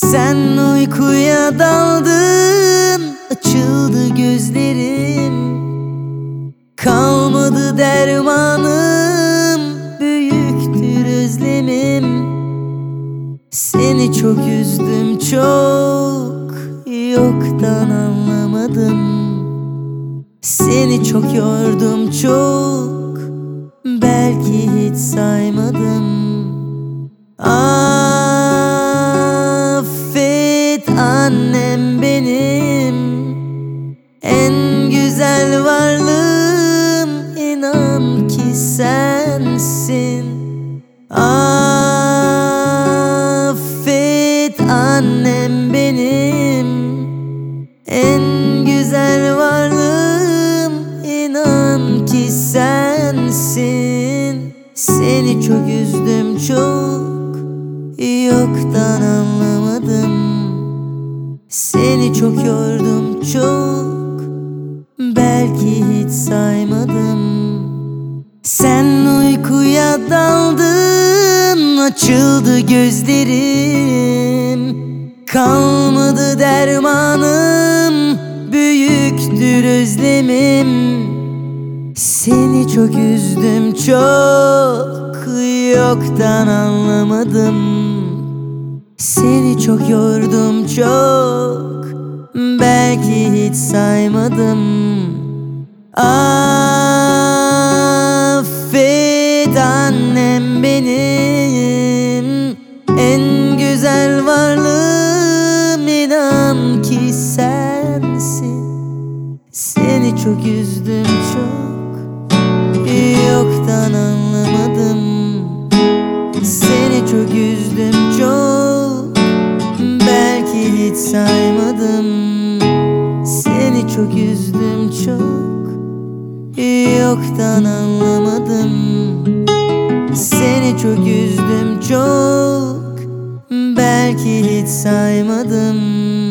Sen uykuya daldın, açıldı gözlerim. Kalmadı dermanım, büyüktür özlemim. Seni çok üzdüm çok, yoktan anlamadım. Seni çok yordum çok, belki hiç saymadım. Affet annem benim, en güzel varlığım, inan ki sensin. Affet annem benim, en güzel varlığım, inan ki sensin. Seni çok üzdüm çok, yoktan anlamadım. Seni çok yordum çok, belki hiç saymadım. Sen uykuya daldın, açıldı gözlerim. Kalmadı dermanım, büyüktür özlemim. Seni çok üzdüm çok, yoktan anlamadım. Seni çok yordum çok, belki hiç saymadım. Affet annem benim, en güzel varlığım, inan ki sensin. Seni çok üzdüm çok, yoktan anlamadım. Seni çok üzdüm çok, belki hiç saymadım. Seni çok üzdüm çok, yoktan anlamadım. Seni çok üzdüm çok, belki hiç saymadım.